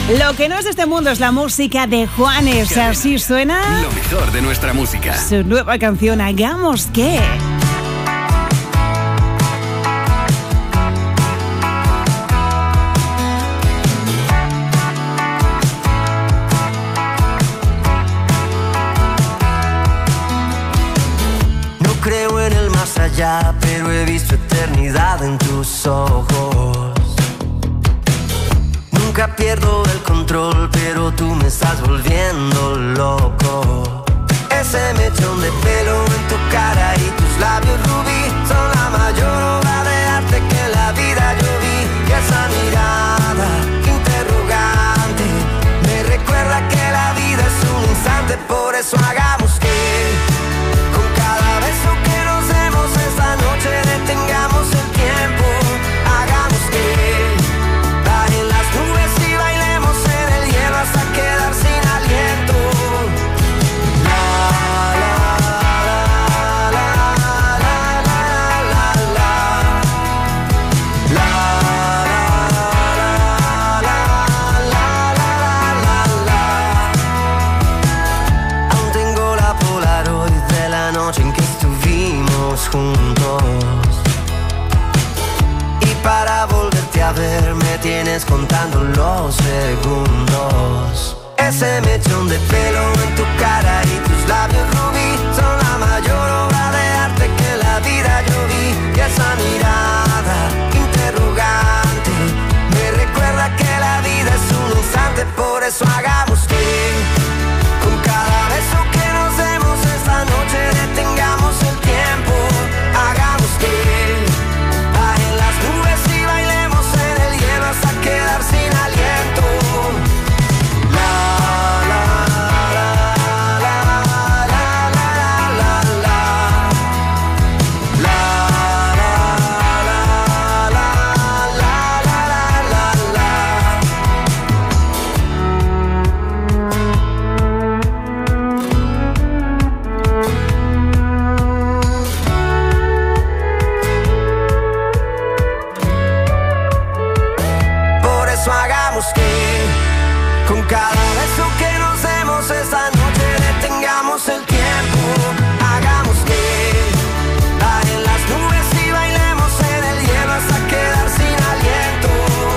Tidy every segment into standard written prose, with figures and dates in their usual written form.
Lo que no es de este mundo es la música de Juanes. Así suena lo mejor de nuestra música. Su nueva canción, Hagamos que. No creo en el más allá, pero he visto eternidad en tus ojos. Nunca pierdo el control, pero tú me estás volviendo loco. Ese mechón de pelo en tu cara y tus labios rubí son la mayor obra de arte que en la vida yo vi. Y esa mirada interrogante me recuerda que la vida es un instante. Por eso hagamos que con cada beso que nos demos esta noche detengamos el tiempo. Hagamos que bajen las nubes y bailemos en el hielo hasta quedar sin aliento. Aún tengo la Polaroid de la noche en que estuvimos juntos. Y para volverte a ver me tienes contando los segundos. Ese mechón de pelo en tu cara y tus labios rubí son la mayor obra de arte que en la vida yo vi. Y esa mirada interrogante me recuerda que la vida es un instante. Por eso hagamos que con cada beso que nos demos esta noche detengamos el tiempo. Hagamos que bajen las nubes y bailemos en el hielo hasta quedar sin aliento. Por eso hagamos que con cada beso que nos demos esta noche detengamos el tiempo. Hagamos que bajen las nubes y bailemos en el hielo hasta quedar sin aliento.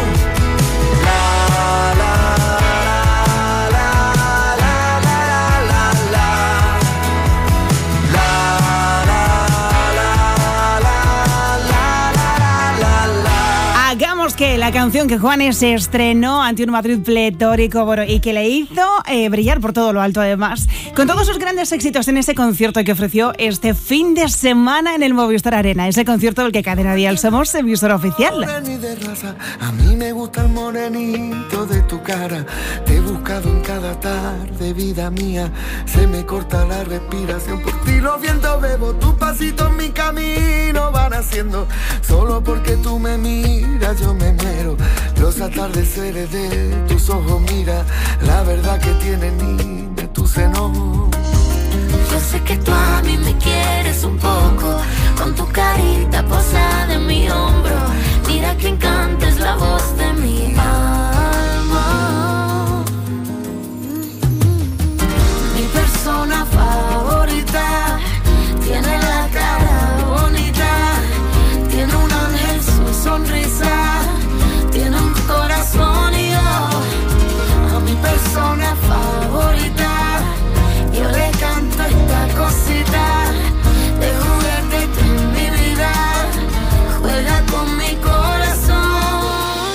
Hagamos que, la canción que Juanes se estrenó ante un Madrid pletórico, bueno, y que le hizo brillar por todo lo alto, además, con todos sus grandes éxitos en ese concierto que ofreció este fin de semana en el Movistar Arena, ese concierto del que Cadena Dial somos emisora oficial. A mí me gusta el morenito de tu cara, te he buscado en cada tarde, vida mía, se me corta la respiración, por ti los vientos bebo, tus pasitos en mi camino van haciendo, solo porque tú me miras yo me muero, los atardeceres de tus ojos, mira, la verdad que tiene niña tu seno. Yo sé que tú a mí me quieres un poco, con tu carita posada en mi hombro, mira que encanta es la voz de mi alma. Mi persona favorita tiene la cara bonita, tiene un ángel su sonrisa, tiene un corazón y yo a mi persona favorita yo le canto esta cosita de juguete en mi vida, juega con mi corazón.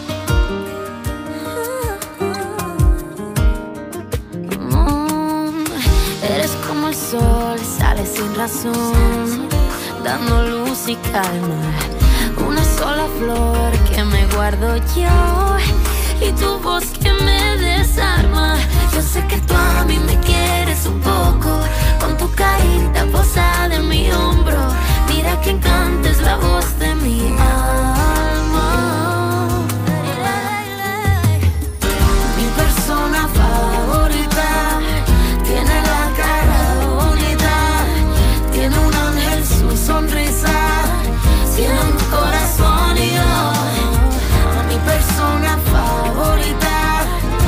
Eres como el sol, sale sin razón, dando luz y calma, una sola flor que me guardo yo y tu voz que me desarma. Yo sé que tú a mí me quieres un poco, con tu carita posada en mi hombro, mira que encanta es la voz de mi alma. Mi persona favorita tiene la cara bonita, tiene un ángel su sonrisa, tiene un corazón y yo a mi persona favorita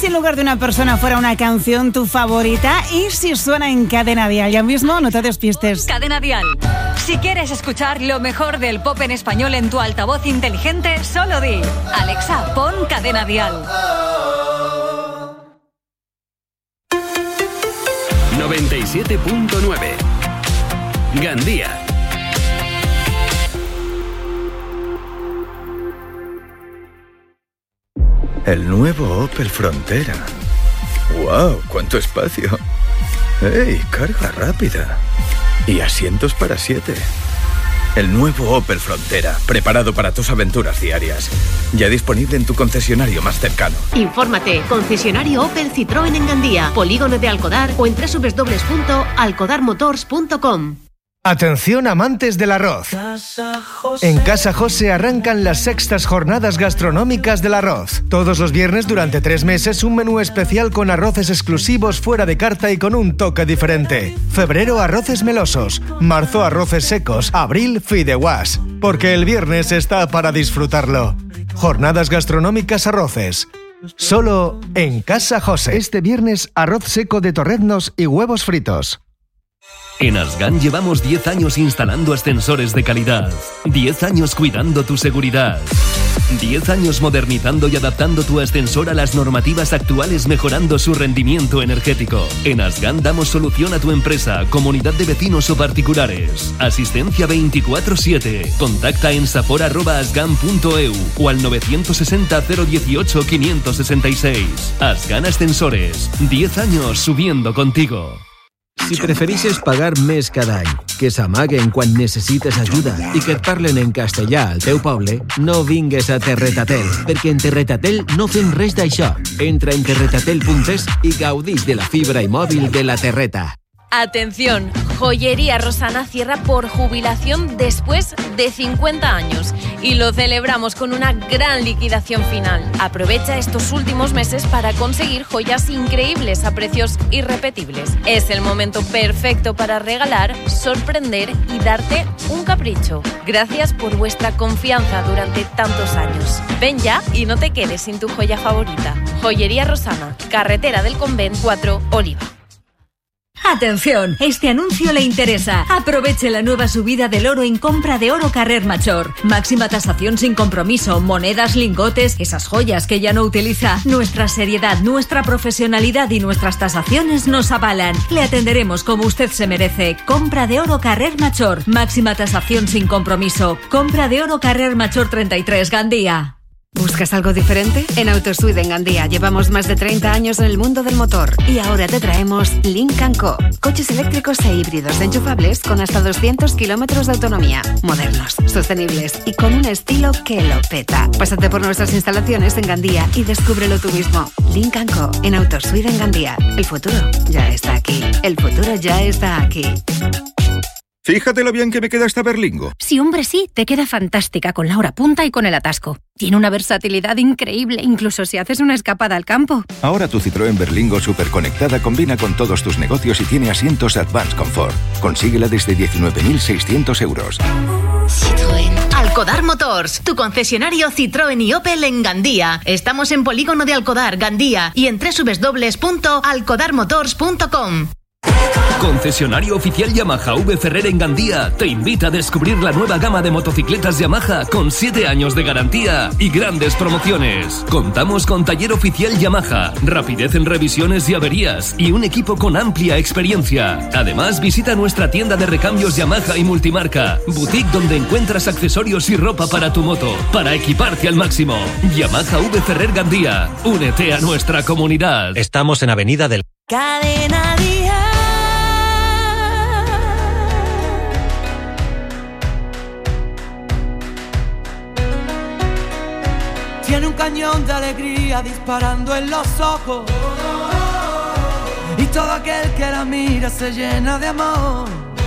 en lugar de una persona fuera una canción tu favorita y si suena en Cadena Dial. Ya mismo, no te despistes. Cadena Dial. Si quieres escuchar lo mejor del pop en español en tu altavoz inteligente, solo di: Alexa, pon Cadena Dial. 97.9 Gandía. El nuevo Opel Frontera. ¡Wow! ¡Cuánto espacio! ¡Ey! Carga rápida. Y asientos para 7. El nuevo Opel Frontera, preparado para tus aventuras diarias. Ya disponible en tu concesionario más cercano. Infórmate, concesionario Opel Citroën en Gandía, Polígono de Alcodar o en www.alcodarmotors.com. Atención amantes del arroz. En Casa José arrancan las sextas jornadas gastronómicas del arroz. Todos los viernes durante 3 meses un menú especial con arroces exclusivos fuera de carta y con un toque diferente. Febrero arroces melosos, marzo arroces secos, abril fideuás. Porque el viernes está para disfrutarlo. Jornadas gastronómicas arroces. Solo en Casa José. Este viernes arroz seco de torreznos y huevos fritos. En Asgan llevamos 10 años instalando ascensores de calidad, 10 años cuidando tu seguridad, 10 años modernizando y adaptando tu ascensor a las normativas actuales, mejorando su rendimiento energético. En Asgan damos solución a tu empresa, comunidad de vecinos o particulares. Asistencia 24/7. Contacta en sapor@asgan.eu o al 960 018 566. Asgan Ascensores, 10 años subiendo contigo. Si preferixes pagar més cada any, que s'amaguen quan necessites ajuda i que et parlen en castellà al teu poble, no vingues a Terretatel, perquè en Terretatel no fem res d'això. Entra en terretatel.es i gaudix de la fibra i mòbil de la Terreta. Atención, Joyería Rosana cierra por jubilación después de 50 años y lo celebramos con una gran liquidación final. Aprovecha estos últimos meses para conseguir joyas increíbles a precios irrepetibles. Es el momento perfecto para regalar, sorprender y darte un capricho. Gracias por vuestra confianza durante tantos años. Ven ya y no te quedes sin tu joya favorita. Joyería Rosana, Carretera del Convent 4, Oliva. Atención, este anuncio le interesa. Aproveche la nueva subida del oro en compra de oro Carrer Major. Máxima tasación sin compromiso, monedas, lingotes, esas joyas que ya no utiliza. Nuestra seriedad, nuestra profesionalidad y nuestras tasaciones nos avalan. Le atenderemos como usted se merece. Compra de oro Carrer Major. Máxima tasación sin compromiso. Compra de oro Carrer Major 33, Gandía. ¿Buscas algo diferente? En Autosuite en Gandía llevamos más de 30 años en el mundo del motor y ahora te traemos Lynk & Co. Coches eléctricos e híbridos enchufables con hasta 200 kilómetros de autonomía, modernos, sostenibles y con un estilo que lo peta. Pásate por nuestras instalaciones en Gandía y descúbrelo tú mismo. Lynk & Co. en Autosuite en Gandía. El futuro ya está aquí. El futuro ya está aquí. Fíjate lo bien que me queda esta Berlingo. Sí, hombre, sí, te queda fantástica con la hora punta y con el atasco. Tiene una versatilidad increíble, incluso si haces una escapada al campo. Ahora tu Citroën Berlingo superconectada combina con todos tus negocios y tiene asientos Advanced Comfort. Consíguela desde 19.600 euros. Citroën. Alcodar Motors, tu concesionario Citroën y Opel en Gandía. Estamos en Polígono de Alcodar, Gandía y en www.alcodarmotors.com. Concesionario oficial Yamaha V Ferrer en Gandía te invita a descubrir la nueva gama de motocicletas Yamaha con 7 años de garantía y grandes promociones. Contamos con taller oficial Yamaha, rapidez en revisiones y averías y un equipo con amplia experiencia. Además, visita nuestra tienda de recambios Yamaha y multimarca, boutique donde encuentras accesorios y ropa para tu moto, para equiparte al máximo. Yamaha V Ferrer Gandía, únete a nuestra comunidad. Estamos en Avenida del Cadena Dial. Tiene un cañón de alegría disparando en los ojos y todo aquel que la mira se llena de amor.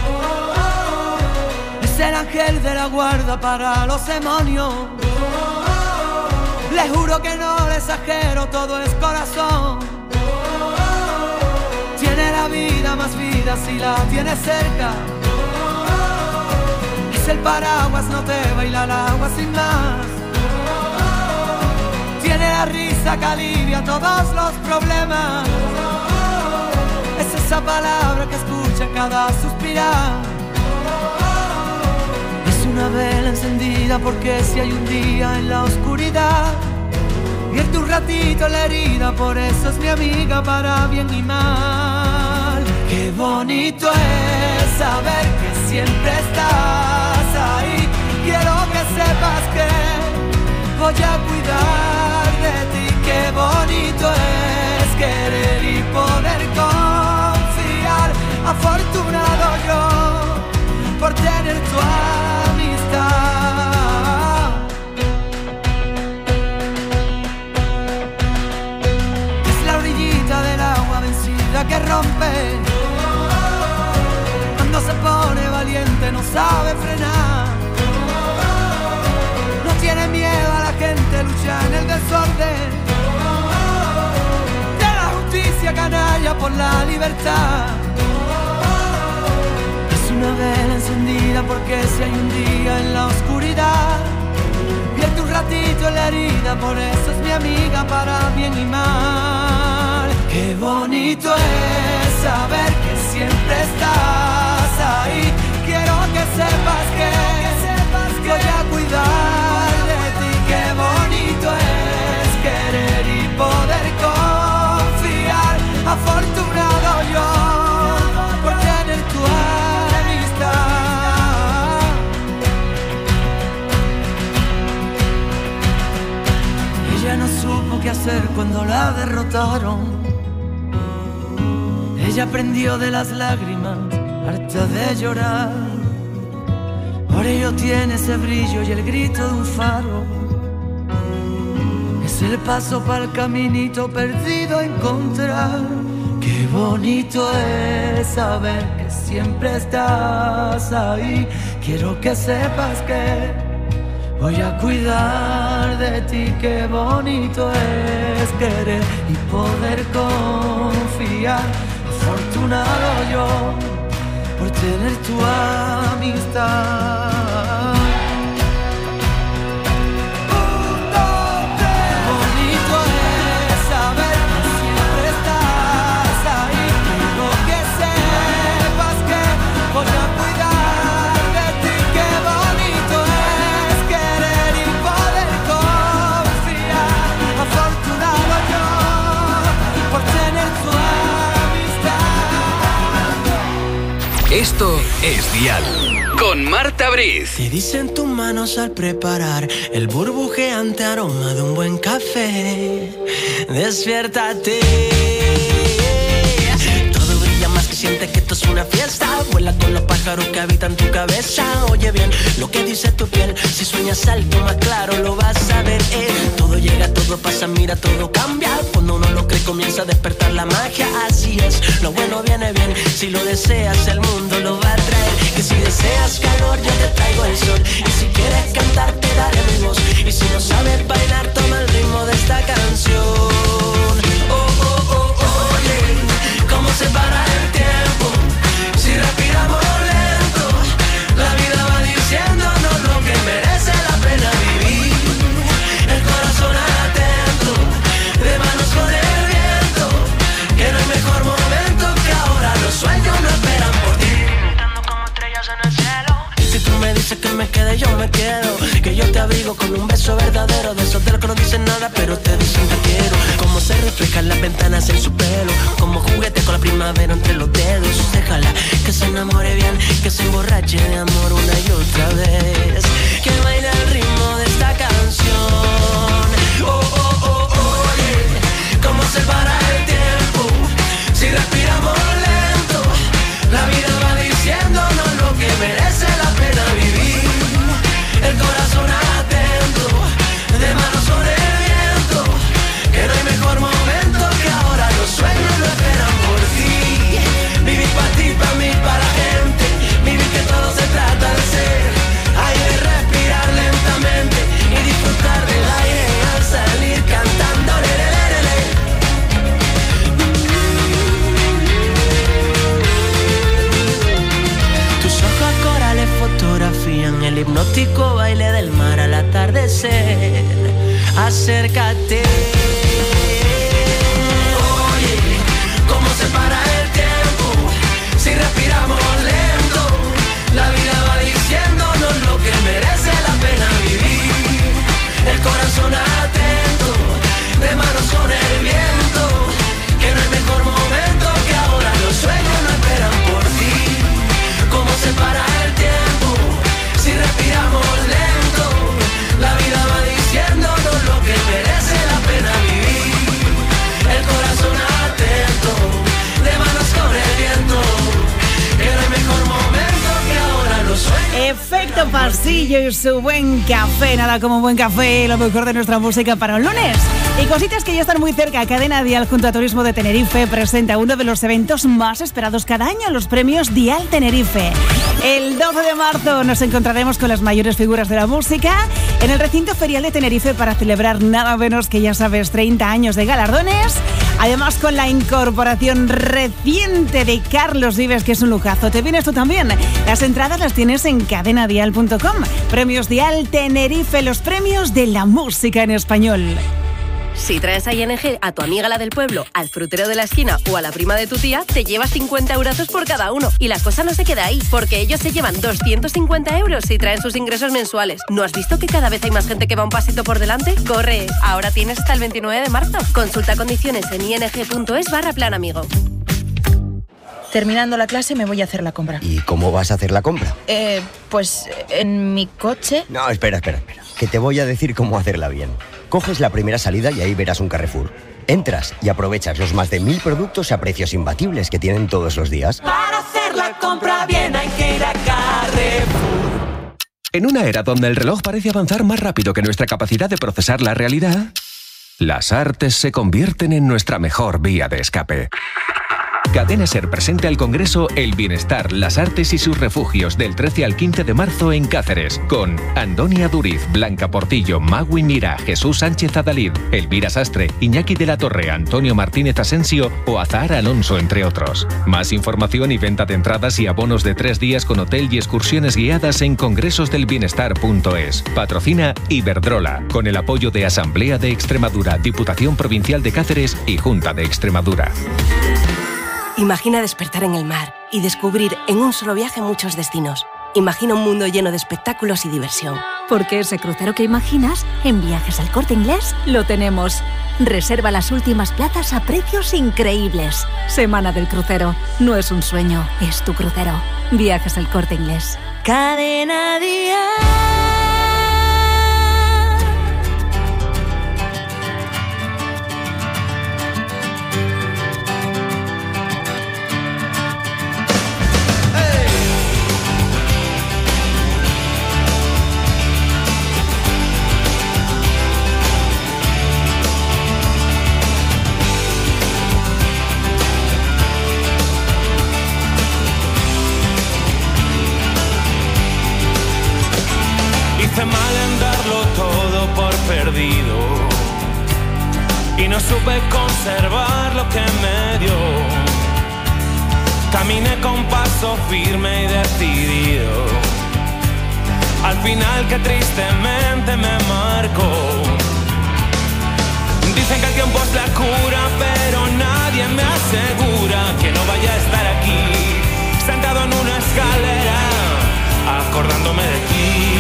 Es el ángel de la guarda para los demonios. Le juro que no le exagero, todo es corazón. Tiene la vida más vida si la tienes cerca. Es el paraguas, no te baila el agua sin más. Tiene la risa sonrisa que alivia todos los problemas. Es esa palabra que escucha cada suspirar. Es una vela encendida porque si hay un día en la oscuridad, vierte un ratito la herida, por eso es mi amiga para bien y mal. Qué bonito es saber que siempre estás ahí. Quiero que sepas que voy a cuidar de ti. Qué bonito es querer y poder confiar. Afortunado yo por tener tu amistad. Es la orillita del agua vencida que rompe. Cuando se pone valiente no sabe frenar. No tiene miedo a la gente, lucha en el desorden. De la justicia canalla por la libertad. Es una vela encendida porque si hay un día en la oscuridad, vierte un ratito en la herida, por eso es mi amiga para bien y mal. Qué bonito es saber que siempre estás ahí. Quiero que sepas que voy a cuidar de ti. Qué bonito es querer y poder confiar. Afortunado yo por tener tu amistad. Ella no supo qué hacer cuando la derrotaron. Ella aprendió de las lágrimas, harta de llorar. Por ello tiene ese brillo y el grito de un faro. Es el paso para el caminito perdido a encontrar. Qué bonito es saber que siempre estás ahí. Quiero que sepas que voy a cuidar de ti. Qué bonito es querer y poder confiar. Afortunado yo por tener tu amistad. Bonito es saber que siempre estás ahí. Quiero que sepas que voy a cuidar de ti. Qué bonito es querer y poder confiar. Afortunado yo por tener tu amistad. Esto es Dial con Marta Briz. Te dicen tus manos al preparar el burbujeante aroma de un buen café. Despiértate. Todo brilla más que sientes que esto es una fiesta. Vuela con los pájaros que habitan tu cabeza. Oye bien lo que dice tu piel. Si sueñas alto más claro lo vas a ver. Todo llega, todo pasa, mira, todo cambia. Cuando uno lo cree comienza a despertar la magia. Así es, lo bueno viene bien. Si lo deseas el mundo lo va a traer. Que si deseas calor yo te traigo el sol. Y si quieres cantar te daré mi voz. Y si no sabes bailar toma el ritmo de esta canción. Oh, oh, oh, oh, oye, cómo se para el tiempo. Si respiramos lento, la vida va diciéndonos lo que merece la pena vivir. El corazón atento, de manos con el viento. Que no hay mejor momento que ahora. Los sueños no esperan por ti. Brillando como estrellas en el cielo. Si tú me dices que me quede, yo me quedo. Que yo te abrigo con un beso verdadero. De esos de los que no dicen nada, pero te dicen que quiero. Como se reflejan las ventanas en su pelo. Como juguete con la primavera entre los dedos. Déjala que se enamore bien. Que se emborrache de amor una y otra vez. Que baile al ritmo de esta canción. Oh, oh, oh, oh, oye, cómo se para el tiempo. Si respiramos lento, la vida va diciéndonos lo que merece la pena vivir. El corazón atento, de manos con el viento. Que no hay mejor momento que ahora. Los sueños no esperan por ti. Vivir para ti, para mí, para la gente. Vivir que todo se trata de ser. Aire, respirar lentamente y disfrutar del aire al salir cantando. Tus ojos corales fotografían el hipnótico baile del mar al atardecer. Acércate. pasillo y su buen café. Nada como un buen café, lo mejor de nuestra música para un lunes. Y cositas que ya están muy cerca. Cadena Dial junto a Turismo de Tenerife presenta uno de los eventos más esperados cada año, los premios Dial Tenerife. El 12 de marzo nos encontraremos con las mayores figuras de la música en el recinto ferial de Tenerife para celebrar nada menos que, ya sabes, 30 años de galardones. Además, con la incorporación reciente de Carlos Vives, que es un lujazo. ¿Te vienes tú también? Las entradas las tienes en cadenadial.com. Premios Dial Tenerife, los premios de la música en español. Si traes a ING a tu amiga la del pueblo, al frutero de la esquina o a la prima de tu tía, te llevas 50 euros por cada uno. Y la cosa no se queda ahí, porque ellos se llevan 250 euros si traen sus ingresos mensuales. ¿No has visto que cada vez hay más gente que va un pasito por delante? ¡Corre! Ahora tienes hasta el 29 de marzo. Consulta condiciones en ing.es/plan amigo. Terminando la clase me voy a hacer la compra. ¿Y cómo vas a hacer la compra? Pues en mi coche. No, espera. Que te voy a decir cómo hacerla bien. Coges la primera salida y ahí verás un Carrefour. Entras y aprovechas los más de 1000 productos a precios imbatibles que tienen todos los días. Para hacer la compra bien hay que ir a Carrefour. En una era donde el reloj parece avanzar más rápido que nuestra capacidad de procesar la realidad, las artes se convierten en nuestra mejor vía de escape. Cadena Ser presenta al Congreso El Bienestar, las Artes y sus Refugios del 13 al 15 de marzo en Cáceres, con Andonia Duriz, Blanca Portillo, Magui Mira, Jesús Sánchez Adalid, Elvira Sastre, Iñaki de la Torre, Antonio Martínez Asensio o Azahara Alonso, entre otros. Más información y venta de entradas y abonos de 3 días con hotel y excursiones guiadas en congresosdelbienestar.es. Patrocina Iberdrola, con el apoyo de Asamblea de Extremadura, Diputación Provincial de Cáceres y Junta de Extremadura. Imagina despertar en el mar y descubrir en un solo viaje muchos destinos. Imagina un mundo lleno de espectáculos y diversión. Porque ese crucero que imaginas, en Viajes al Corte Inglés, lo tenemos. Reserva las últimas plazas a precios increíbles. Semana del crucero. No es un sueño, es tu crucero. Viajes al Corte Inglés. Cadena Dial. Hice mal en darlo todo por perdido y no supe conservar lo que me dio. Caminé con paso firme y decidido, al final que tristemente me marcó. Dicen que el tiempo es la cura, pero nadie me asegura que no vaya a estar aquí, sentado en una escalera, acordándome de ti.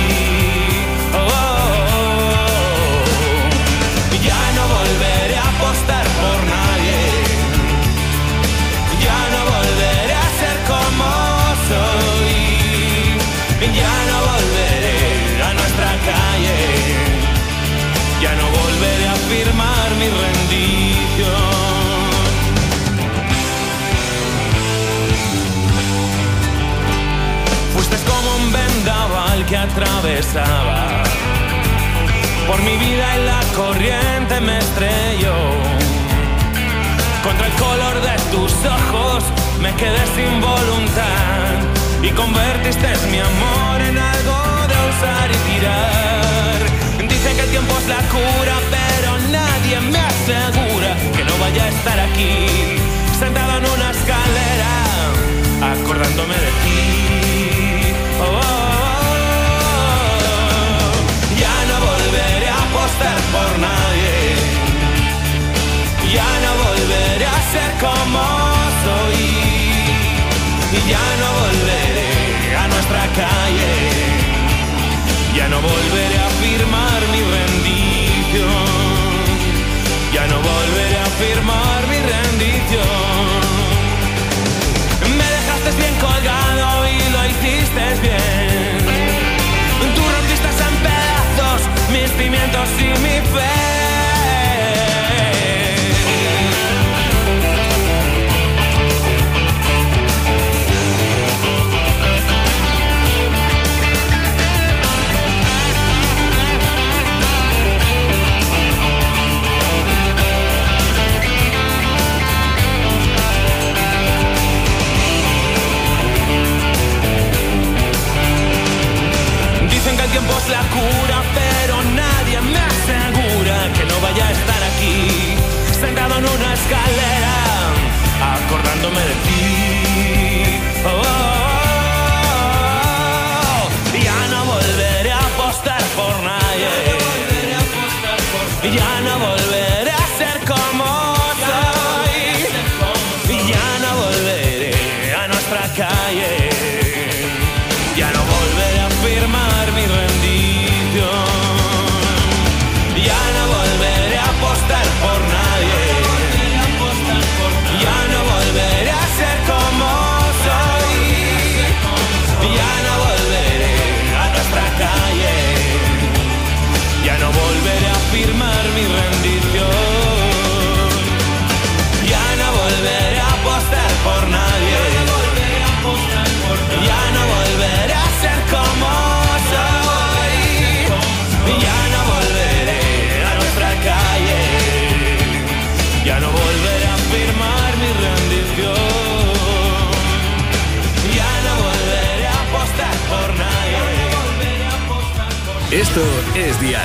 Ya no volveré a apostar por nadie, ya no volveré a ser como soy, ya no volveré a nuestra calle, ya no volveré a firmar mi rendición. Fuiste como un vendaval que atravesaba por mi vida y la corriente me estrelló. Contra el color de tus ojos me quedé sin voluntad y convertiste mi amor en algo de usar y tirar. Dicen que el tiempo es la cura, pero nadie me asegura que no vaya a estar aquí, sentado en una escalera, acordándome de ti. Ya no volveré a apostar por nadie, ya no volveré a ser como soy, ya no volveré a nuestra calle, ya no volveré a firmar mi rendición, ya no volveré a firmar mi rendición. Me dejaste bien colgado y lo hiciste bien, tú rompiste en pedazos mis cimientos y mi fe. Ya no volveré a ser como soy. Ya no volveré a nuestra calle. Ya no volveré a firmar mi rendición. Ya no volveré a apostar por nadie. Ya no volveré a ser como soy. Ya no volveré a nuestra calle. Ya no volveré a firmar mi rendición. Ya no volveré a apostar por nadie. Ya no volveré a ser como soy. Ya no volveré a nuestra calle. Ya no volveré a firmar mi rendición. Ya no volveré a apostar por nadie. Esto es Dial.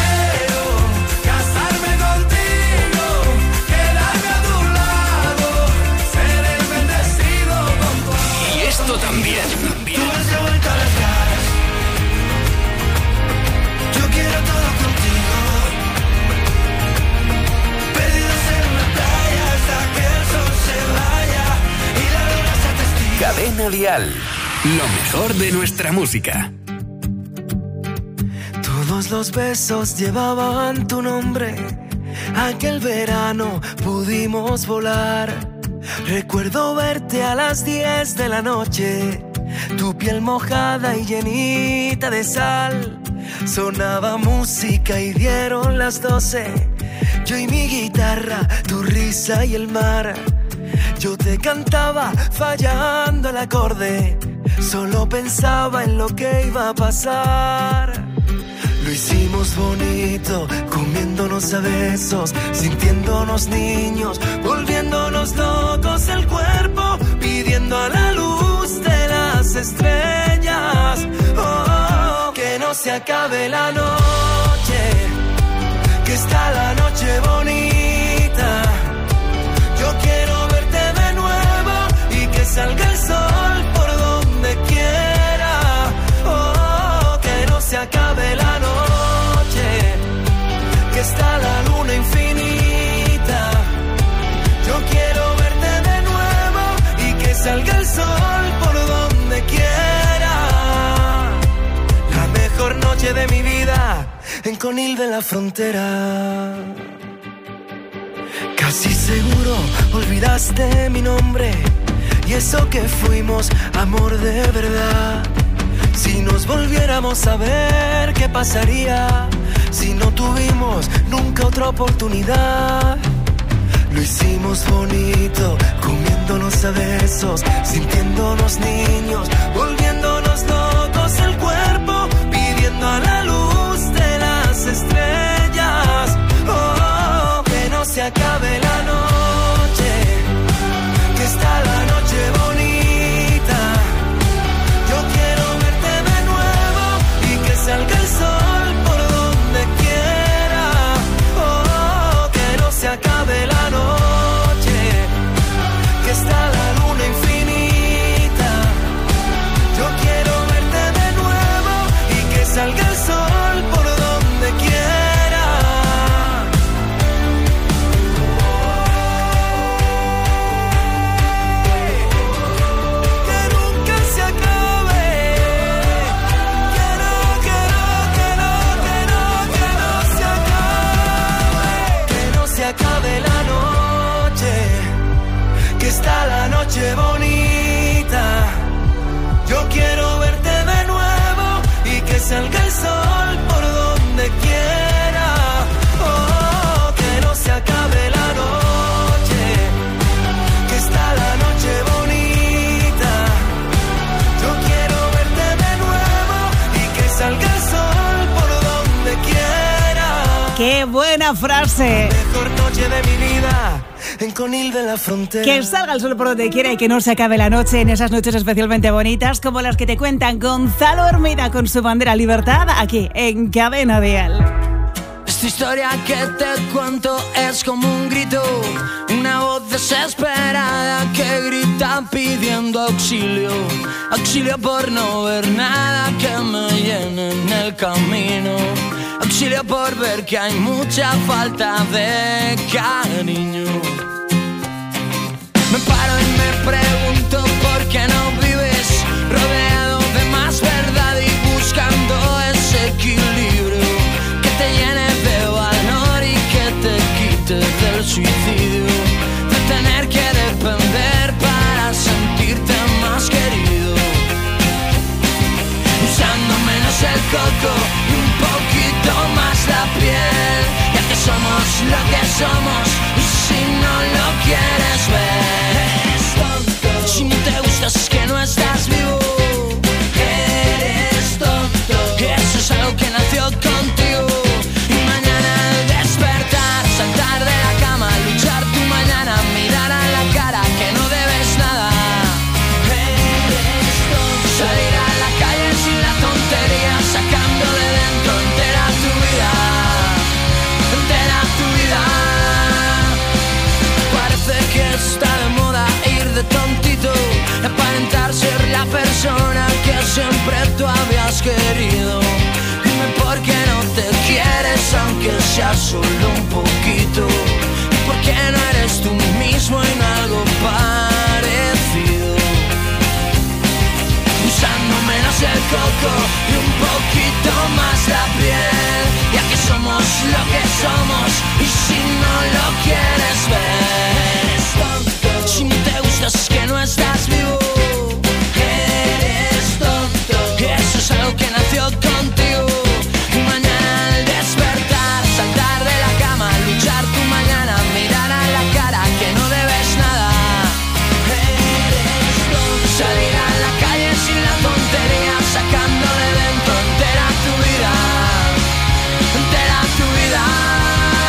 Casarme contigo, quedarme a tu lado, ser el bendecido con tu amor. Y esto también. Tú has devuelto las caras. Yo quiero todo contigo. Perdidos en una playa hasta que el sol se vaya y la luna se testigo. Cadena Dial. Lo mejor de nuestra música. Todos los besos llevaban tu nombre. Aquel verano pudimos volar. Recuerdo verte a las 10 de la noche, tu piel mojada y llenita de sal. Sonaba música y dieron las 12. Yo y mi guitarra, tu risa y el mar. Yo te cantaba fallando el acorde. Solo pensaba en lo que iba a pasar. Lo hicimos bonito, comiéndonos a besos, sintiéndonos niños, volviéndonos locos el cuerpo, pidiendo a la luz de las estrellas. Oh, que no se acabe la noche, que está la noche bonita. Yo quiero verte de nuevo y que salga el sol por donde quiera. Oh, que no se acabe la noche, que está la luna infinita. Yo quiero verte de nuevo y que salga el sol por donde quiera. La mejor noche de mi vida en Conil de la Frontera. Casi seguro olvidaste mi nombre y eso que fuimos amor de verdad. Si nos volviéramos a ver, ¿qué pasaría? Si no tuvimos nunca otra oportunidad. Lo hicimos bonito, comiéndonos a besos, sintiéndonos niños, volviéndonos locos el cuerpo, pidiendo a la luz de las estrellas. Oh, que no se acabe la noche, que está la noche bonita. Yo quiero verte de nuevo y que salga el sol por donde quiera. Oh, que no se acabe la noche, que está la luna infinita. Yo quiero verte de nuevo y que salga el sol por donde quiera. Que nunca se acabe. Que no se acabe. Que no se acabe la noche, que está la noche bonita. Yo quiero verte de nuevo y que salga el sol por donde quiera. Oh, que no se acabe la noche, que está la noche bonita. Yo quiero verte de nuevo y que salga el sol por donde quiera. ¡Qué buena frase! Mejor noche de mi vida en Conil de la Frontera. Que salga el sol por donde quiera y que no se acabe la noche, en esas noches especialmente bonitas como las que te cuentan Gonzalo Hermida con su bandera Libertad, aquí en Cadena Dial. Esta historia que te cuento es como un grito, una voz desesperada que grita pidiendo auxilio, auxilio por no ver nada que me llene en el camino, auxilio por ver que hay mucha falta de cariño. Me paro y me pregunto por qué no vives rodeado de más verdad y buscando ese equilibrio que te llene de valor y que te quite del suicidio, de tener que depender para sentirte más querido, usando menos el coco y un poquito más la piel, ya que somos lo que somos y si no lo quieres ver, eres tonto. Si no te gustas es que no estás vivo, eres tonto. Eso es algo que nació contigo y mañana al despertar, saltar de la cama, luchar tu mañana, mirar a la cara que no debes nada, eres tonto. Salir a la calle sin la tontería, sacando de dentro entera tu vida, entera tu vida. Parece que está de moda ir de tontito, aparentar ser la persona que siempre tú habías querido. Dime por qué no te quieres aunque sea solo un poquito, y por qué no eres tú mismo en algo parecido, usando menos el coco y un poquito más la piel, ya que somos lo que somos y si no lo quieres ver, eres tonto. Si no te gustas es que no estás vivo, eres tonto. Eso es algo que nació contigo y mañana al despertar, saltar de la cama, luchar tu mañana, mirar a la cara que no debes nada, eres tonto. Salir a la calle sin la tontería, sacando de dentro entera tu vida, entera tu vida.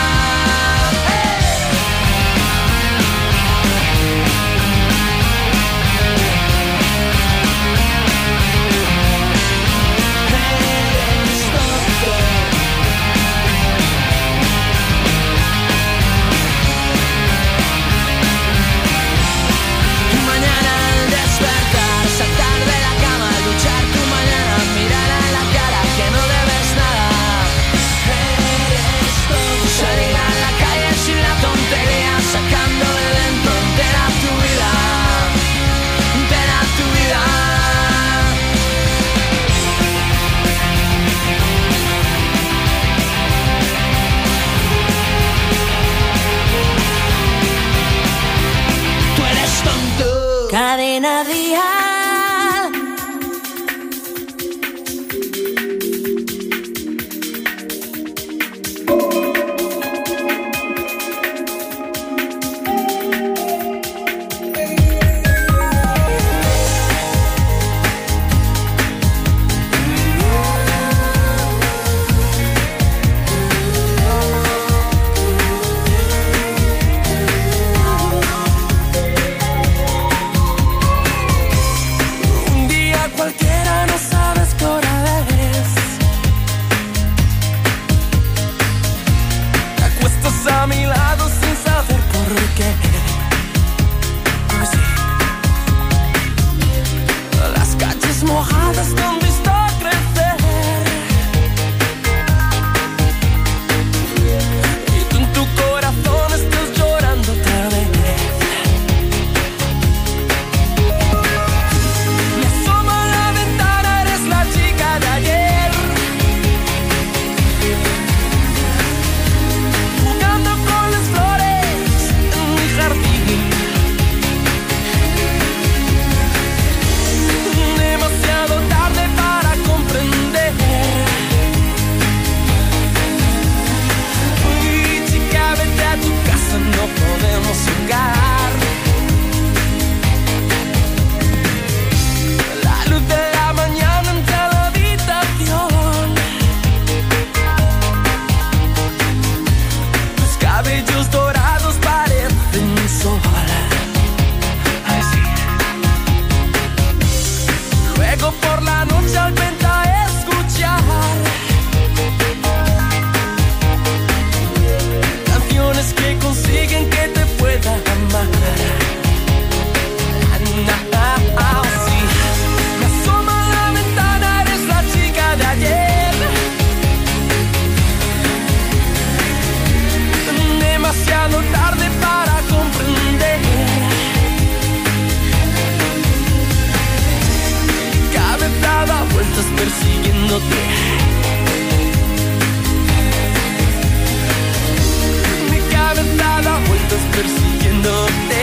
persiguiéndote.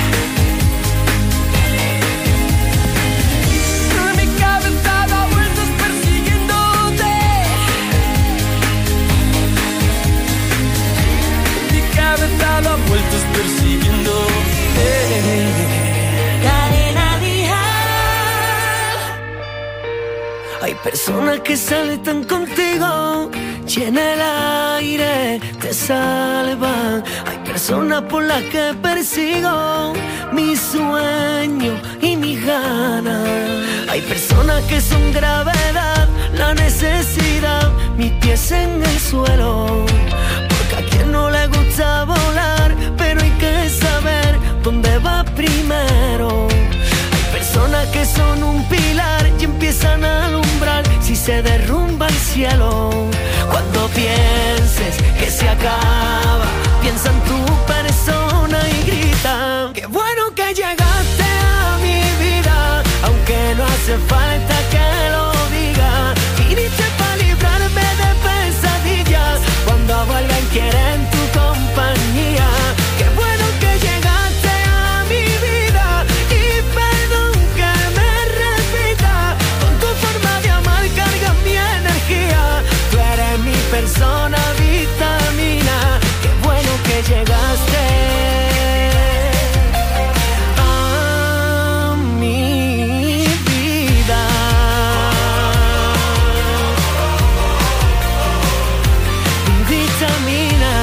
Mi cabeza da vueltas persiguiéndote. Mi cabeza da vueltas persiguiéndote. Cadena Dial. Hay personas que saltan contigo y en el aire te salvan. Hay personas por las que persigo mi sueño y mis ganas. Hay personas que son gravedad, la necesidad, mis pies en el suelo. Porque a quien no le gusta volar, pero hay que saber dónde va primero. Hay personas que son un pilar y empiezan a alumbrar si se derrumba el cielo. Cuando pienses que se acaba, piensa en tu persona y grita: qué bueno que llegaste a mi vida, aunque no hace falta que lo diga. Viniste para librarme de pesadillas, cuando vuelven quieren tu compañía. Qué bueno que llegaste a mi vida y perdón que me repita. Con tu forma de amar cargas mi energía. Tú eres mi persona vitamina. Qué bueno que llegaste a mi vida. Vitamina.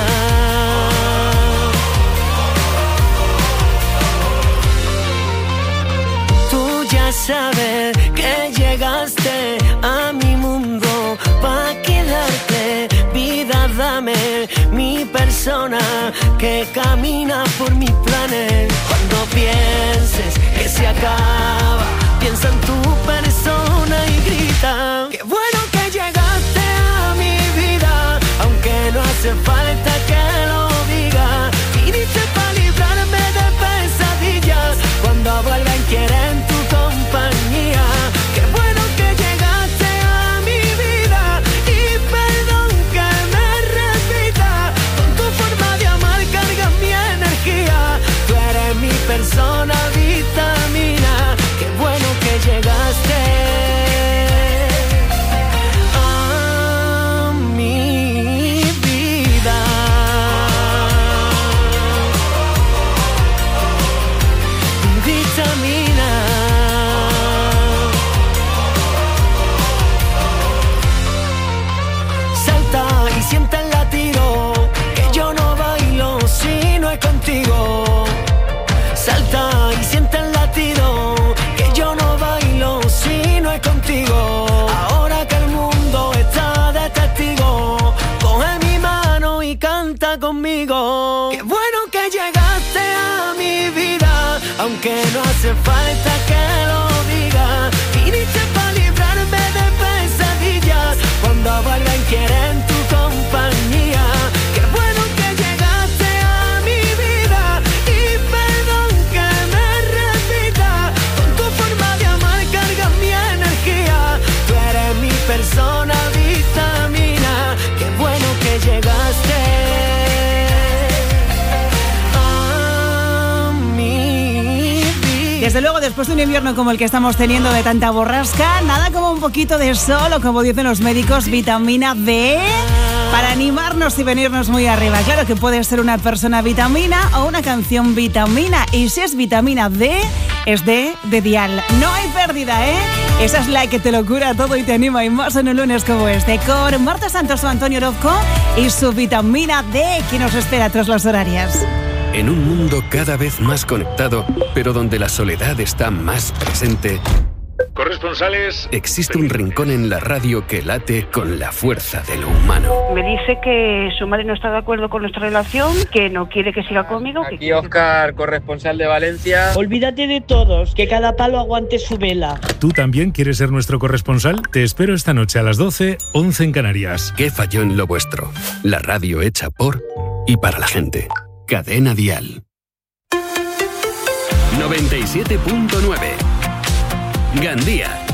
Tú ya sabes que llegaste a mi mundo pa' quedarte. Vida, dame mi persona que camina por mis planes. Cuando pienses que se acaba, piensa en tu persona y grita: qué bueno que llegaste a mi vida, aunque no hace falta que lo diga. Viniste para librarme de pesadillas, cuando vuelven quieren tu compañía. Qué bueno que llegaste a mi vida y perdón que me repita. Con tu forma de amar cargas mi energía. Tú eres mi persona vitamina. Qué bueno que llegaste a mi vida. Vitamina. Salta y siente el latido, que yo no bailo si no es contigo. Salta y siente el latido, que yo no bailo si no es contigo. Ahora que el mundo está de testigo, coge mi mano y canta conmigo. Qué bueno que llegaste a mi vida, aunque no hace falta que lo diga. Viniste para librarme de pesadillas, cuando vuelven quieren tu compañía. Qué bueno que llegaste a mi vida y perdón que me repita. Con tu forma de amar cargas mi energía. Tú eres mi persona vitamina. Qué bueno que llegaste a mi vida. Desde luego, después de un invierno como el que estamos teniendo de tanta borrasca, nada como un poquito de sol o, como dicen los médicos, vitamina D para animarnos y venirnos muy arriba. Claro que puede ser una persona vitamina o una canción vitamina, y si es vitamina D, es de Dial. No hay pérdida, ¿eh? Esa es la que te lo cura todo y te anima, y más en un lunes como este, con Marta Santos o Antonio Orozco y su vitamina D, que nos espera tras las horarias. En un mundo cada vez más conectado, pero donde la soledad está más presente, corresponsales, existe un rincón en la radio que late con la fuerza de lo humano. Me dice que su madre no está de acuerdo con nuestra relación, que no quiere que siga conmigo. Aquí Óscar, corresponsal de Valencia. Olvídate de todos, que cada palo aguante su vela. ¿Tú también quieres ser nuestro corresponsal? Te espero esta noche a las 12, 11 en Canarias. ¿Qué falló en lo vuestro? La radio hecha por y para la gente. Cadena Dial. 97.9 Gandía.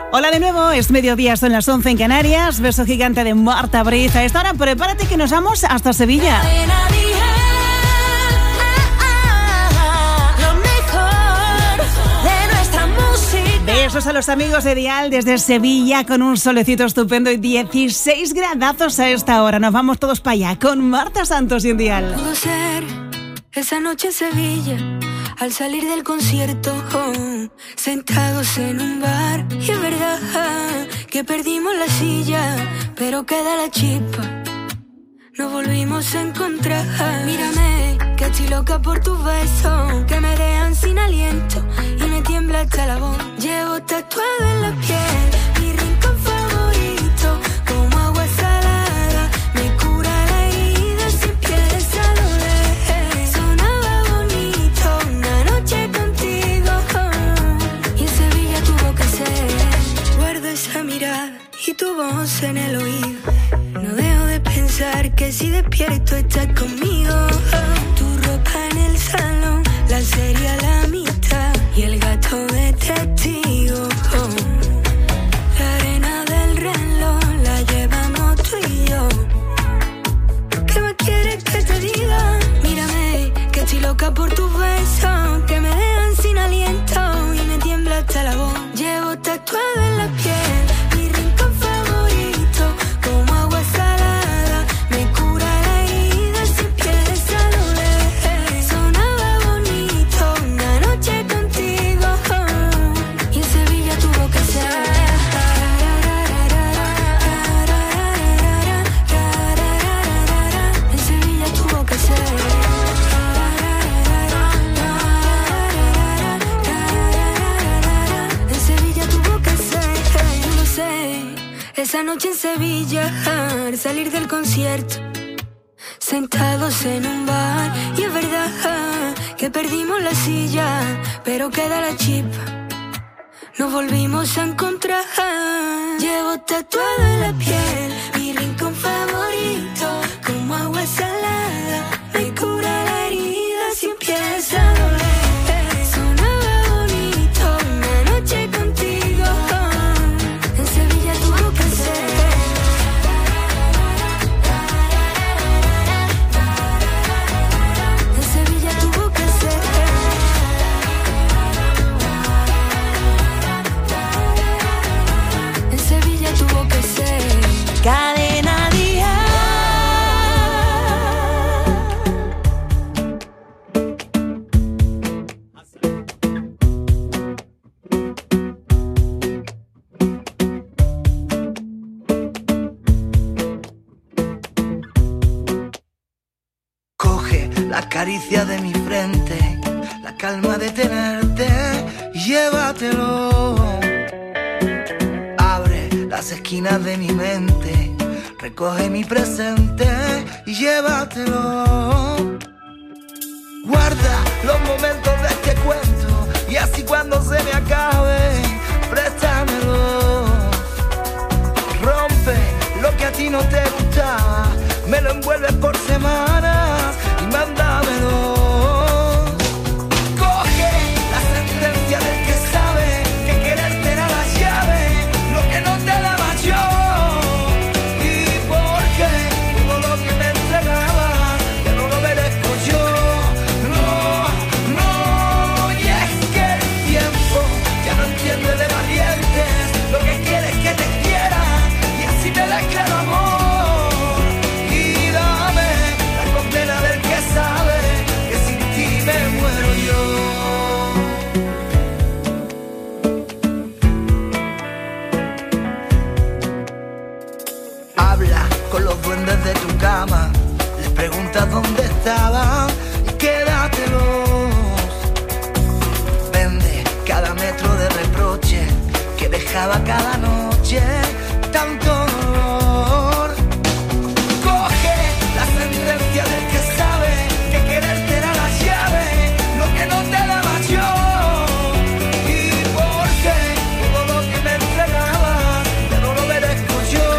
Hola de nuevo, es mediodía, son las 11 en Canarias. Beso gigante de Marta Briz. A esta hora prepárate que nos vamos hasta Sevilla. Lo mejor de nuestra música. Besos a los amigos de Dial desde Sevilla con un solecito estupendo y 16 gradazos a esta hora. Nos vamos todos para allá con Marta Santos y en Dial. Pudo ser esa noche en Sevilla, al salir del concierto, sentados en un bar. Y es verdad que perdimos la silla, pero queda la chispa, nos volvimos a encontrar. Mírame, que estoy loca por tus besos, que me dejan sin aliento y me tiembla hasta la voz. Llevo tatuado en la piel mi rincón favorito, como agua salada, me cura la herida sin pieza doler. Sonaba bonito una noche contigo, y en Sevilla tuvo que ser. Guardo esa mirada y tu voz en el oído, no dejo de pensar que si despierto estás conmigo. Tu ropa en el salón, la serie a la mitad y el gato de testigo. La arena del reloj la llevamos tú y yo. ¿Qué más quieres que te diga? Mírame, que estoy loca por tus besos, que me dejan sin aliento y me tiembla hasta la voz. Llevo tatuado en la piel mi rincón favorito, como agua salada, me cura la herida sin pieza doler. Sonaba bonito una noche contigo, y en Sevilla tuvo que ser. En Sevilla tuvo que ser. En Sevilla tuvo que ser. Yo lo sé. Esa noche en Sevilla, al salir del concierto, sentados en un bar. Y es verdad que perdimos la silla, pero queda la chispa, nos volvimos a encontrar. Llevo tatuado en la piel mi rincón favorito, como agua salada, me cura la herida sin pieza doler. Sonaba bonito una noche contigo, en Sevilla tuvo que ser. En Sevilla tuvo que ser. En Sevilla tuvo que ser. Cadena Dial. Coge la caricia de mi frente, la calma de tenerte y llévatelo. Abre las esquinas de mi mente, recoge mi presente y llévatelo. Guarda los momentos de este cuento y así cuando se me acabe, préstamelo. Rompe lo que a ti no te gustaba, me lo envuelves por semanas y mándamelo. Coge la sentencia del que sabe que quererte era la llave, lo que no te daba yo. Y porque todo lo que me entregabas ya no lo merezco yo. No, no, y es que el tiempo ya no entiende de valientes, lo que quiere es que te quiera y así te declaro amor. Con los duendes de tu cama, les preguntas dónde estaban y quédatelos. Vende cada metro de reproche que dejaba cada noche tanto dolor. Coge la sentencia del que sabe que quererte era la llave, lo que no te daba yo. Y porque todo lo que me entregabas ya no lo merezco yo.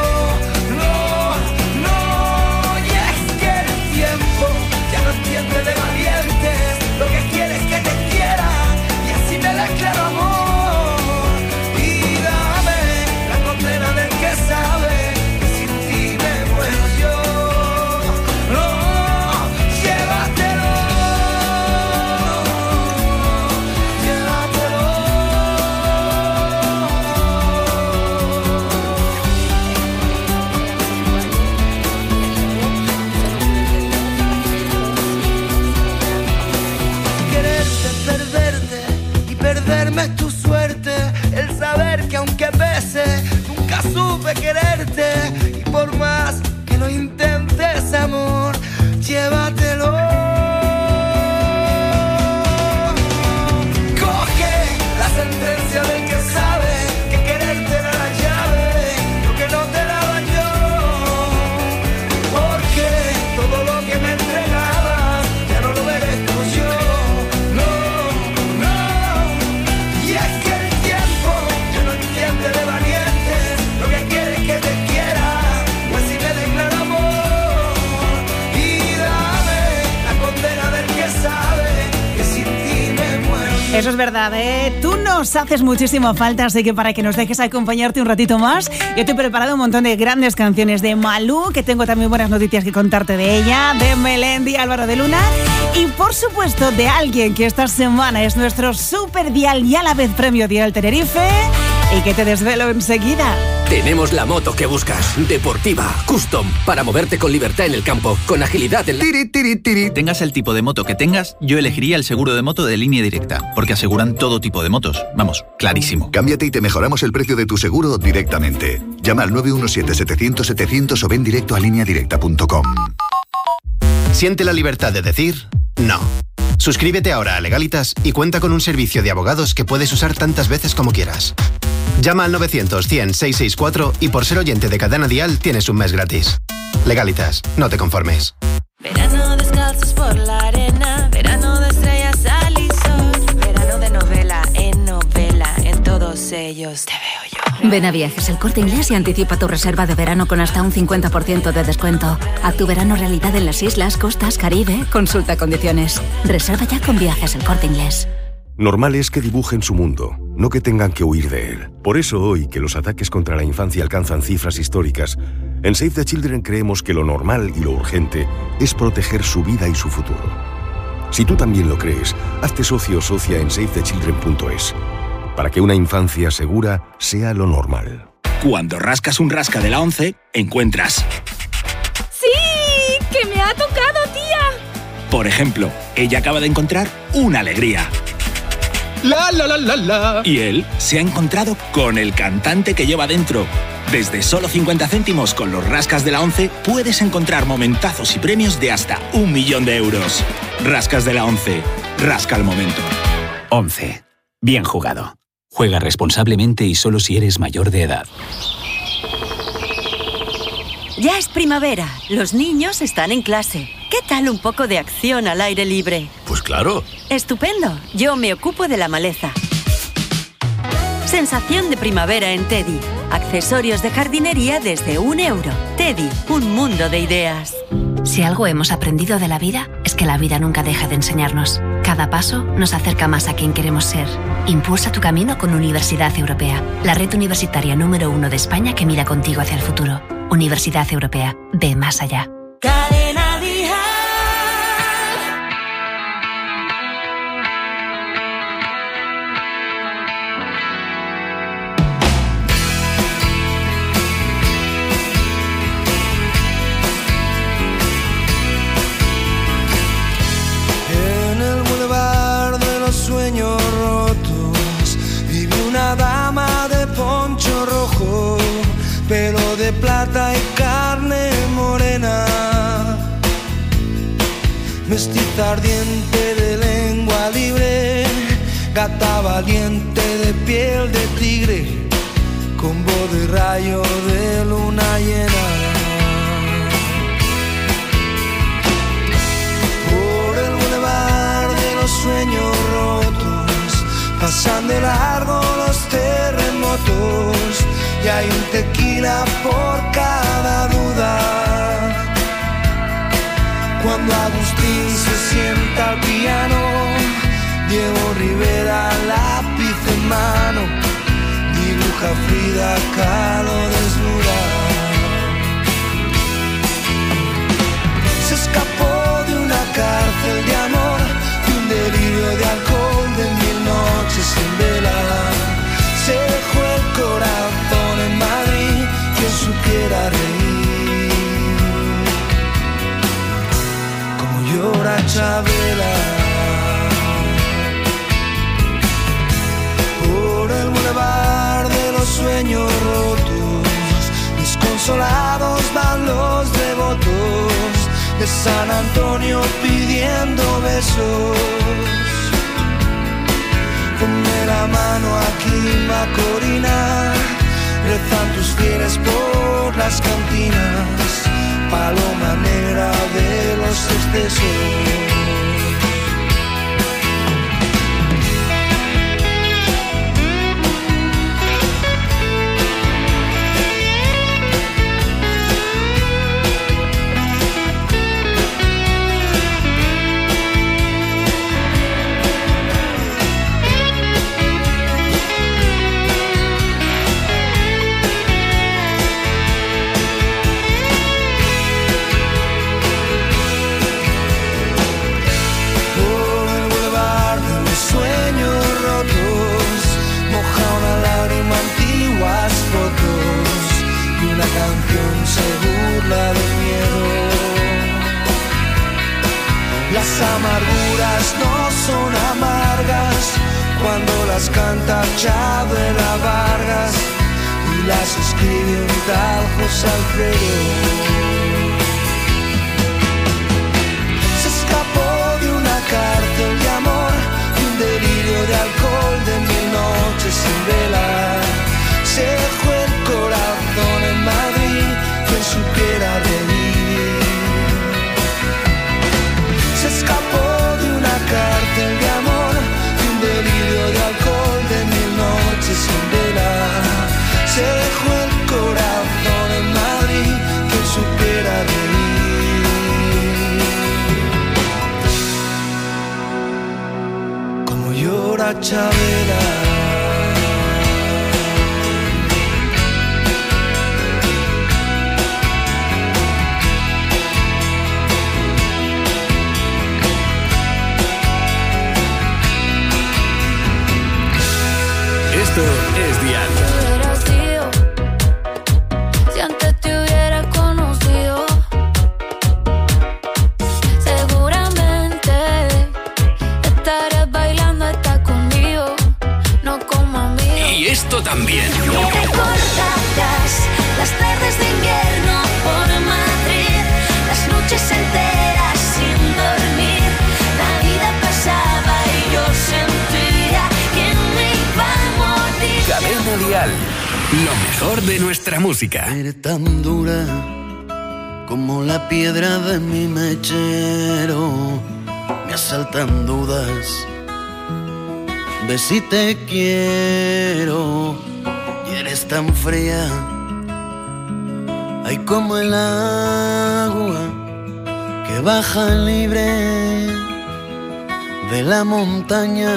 De valientes, lo que quieres que te quiera y así me declaro amor. Y dame perderme tu suerte, el saber que aunque pese, nunca supe quererte. Y por más que lo intentes, amor, llévatelo. Coge la sentencia del que sabe que quererte era la llave, lo que no te daba yo. Porque todo lo que me entregabas ya no lo merezco yo. No, no. Y es que el tiempo ya no entiende de valientes, lo que quiere es que te quiera, pues si me declara amor. Y dame la condena del que sabe que sin ti me muero. Eso es verdad, ¿eh? Tú nos haces muchísima falta, así que para que nos dejes acompañarte un ratito más, yo te he preparado un montón de grandes canciones de Malú, que tengo también buenas noticias que contarte de ella, de Melendi, Álvaro de Luna, y por supuesto de alguien que esta semana es nuestro super dial y a la vez premio Dial Tenerife, y que te desvelo enseguida. Tenemos la moto que buscas. Deportiva, custom, para moverte con libertad en el campo, con agilidad en la... Tengas el tipo de moto que tengas, yo elegiría el seguro de moto de Línea Directa, porque aseguran todo tipo de motos. Vamos, clarísimo. Cámbiate y te mejoramos el precio de tu seguro directamente. Llama al 917-700-700 o ven directo a lineadirecta.com. Siente la libertad de decir no. Suscríbete ahora a Legalitas y cuenta con un servicio de abogados que puedes usar tantas veces como quieras. Llama al 900-100-664 y por ser oyente de Cadena Dial tienes un mes gratis. Legalitas, no te conformes. Verano descalzos por la arena, verano de estrellas al y sol, verano de novela, en todos ellos te veo yo. Ven a Viajes El Corte Inglés y anticipa tu reserva de verano con hasta un 50% de descuento. Haz tu verano realidad en las islas, costas, Caribe. Consulta condiciones. Reserva ya con Viajes El Corte Inglés. Normal es que dibujen su mundo, no que tengan que huir de él. Por eso hoy, que los ataques contra la infancia alcanzan cifras históricas, en Save the Children creemos que lo normal y lo urgente es proteger su vida y su futuro. Si tú también lo crees, hazte socio o socia en savethechildren.es, para que una infancia segura sea lo normal. Cuando rascas un rasca de la 11, encuentras... ¡Sí! ¡Que me ha tocado, tía! Por ejemplo, ella acaba de encontrar una alegría. La la la la la. Y él se ha encontrado con el cantante que lleva dentro. Desde solo 50 céntimos con los rascas de la 11 puedes encontrar momentazos y premios de hasta 1.000.000 de euros. Rascas de la 11. Rasca el momento. 11. Bien jugado. Juega responsablemente y solo si eres mayor de edad. Ya es primavera. Los niños están en clase. ¿Qué tal un poco de acción al aire libre? Pues claro. Estupendo. Yo me ocupo de la maleza. Sensación de primavera en Teddy. Accesorios de jardinería desde €1. Teddy, un mundo de ideas. Si algo hemos aprendido de la vida, es que la vida nunca deja de enseñarnos. Cada paso nos acerca más a quien queremos ser. Impulsa tu camino con Universidad Europea, la red universitaria número 1 de España que mira contigo hacia el futuro. Universidad Europea, ve más allá. Cadena Dial. En el bulevar de los sueños rotos vive una dama de poncho rojo, pelo de plata y carne morena, mestiza ardiente de lengua libre, gata valiente de piel de tigre, con voz de rayo de luna llena. Por el bulevar de los sueños rotos pasan de largo los terremotos y hay un tequila por cada duda. Cuando Agustín se sienta al piano, Diego Rivera lápiz en mano, dibuja Frida Kahlo desnuda. Se escapó de una cárcel de amor, de un delirio de alcohol, de 1000 noches en vela. Se dejó el corazón en Madrid, quien supiera reír como llora Chabela. desconsolados van los devotos de San Antonio pidiendo besos. Ponme la mano aquí, Macorina, rezan tus fieles por las cantinas, paloma negra de los excesos. La canción se burla del miedo. Las amarguras no son amargas cuando las canta Chavela Vargas y las escribe un tal José Alfredo. Se escapó de una cárcel de amor, de un delirio de alcohol, de 1000 noches sin velar. Se dejó el corazón en Madrid, quien supiera de vivir. Se escapó de una cárcel de amor, de un delirio de alcohol, de 1000 noches sin velar. Se dejó el corazón en Madrid, quien supiera de vivir. Como llora Chavela. Esto es Dial. Hubieras sido, si antes te hubiera conocido, seguramente estarías bailando hasta conmigo, no como a mí. Y esto también. Recordarás las tardes de invierno por Madrid, las noches enteras sin dormir, la vida pasaba y yo sentía que me iba a morir. Cadena Dial, lo mejor de nuestra música. Eres tan dura como la piedra de mi mechero, me asaltan dudas de si te quiero. Y eres tan fría, ay, como el agua que baja libre de la montaña.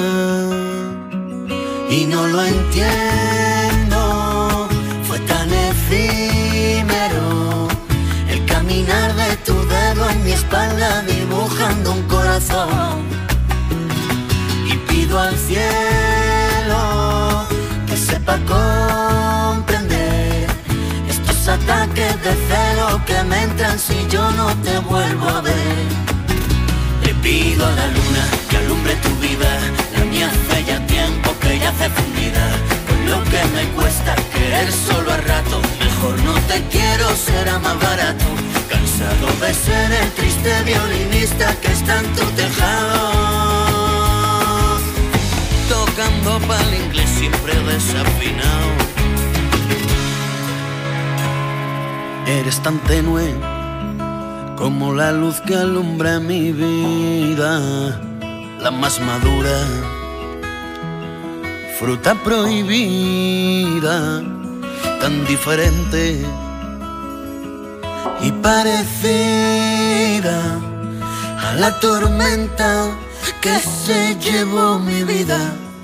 Y no lo entiendo, fue tan efímero el caminar de tu dedo en mi espalda dibujando un corazón. Y pido al cielo que sepa comprender estos ataques de celo que me entran si yo no te vuelvo a ver. Le pido a la luna que alumbre tu vida, la mía hace ya tiempo que yace fundida. Con lo que me cuesta querer solo a rato, mejor no te quiero, será más barato. Cansado de ser el triste violinista que está en tu tejado, tocando pa'l inglés siempre desafinado. Eres tan tenue como la luz que alumbra mi vida, la más madura, fruta prohibida, tan diferente y parecida a la tormenta que se llevó mi vida.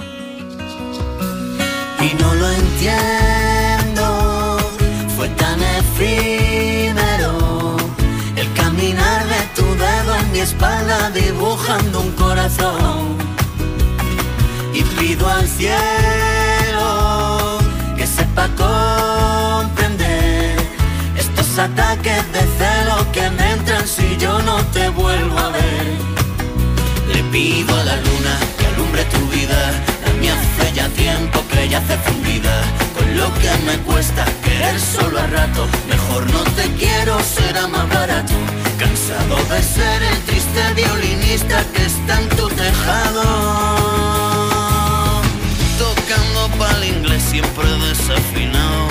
Y no lo entiendo, fue tan efímero el caminar de tu dedo en mi espalda dibujando un corazón. Y pido al cielo que sepa comprender estos ataques de celo que me entran si yo no te vuelvo a ver. Le pido a la luna que alumbre tu vida, la mía hace ya tiempo que yace fundida. Con lo que me cuesta querer querer solo a rato. Mejor no te quiero, será más barato. Cansado de ser el triste violinista que está en tu tejado, tocando pa'l inglés siempre desafinado.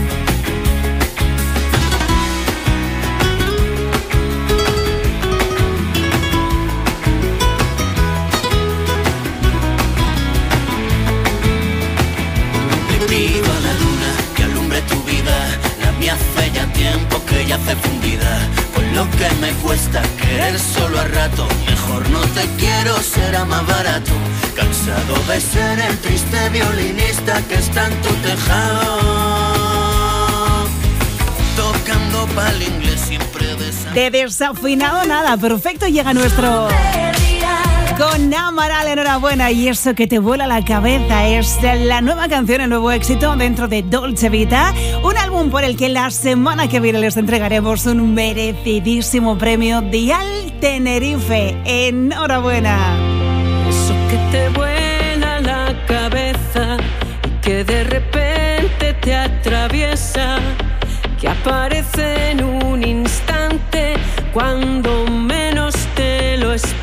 Pido a la luna que alumbre tu vida, la mía hace ya tiempo que yace fundida. Con lo que me cuesta querer solo a rato, mejor no te quiero, será más barato. Cansado de ser el triste violinista que está en tu tejado, tocando pa'l inglés siempre desafinado. De desafinado nada, perfecto, llega nuestro... Con Amaral, enhorabuena, y eso que te vuela la cabeza es la nueva canción, el nuevo éxito dentro de Dolce Vita, un álbum por el que la semana que viene les entregaremos un merecidísimo premio Dial Tenerife. Enhorabuena. Eso que te vuela la cabeza y que de repente te atraviesa, que aparece en un instante cuando menos te lo esperas.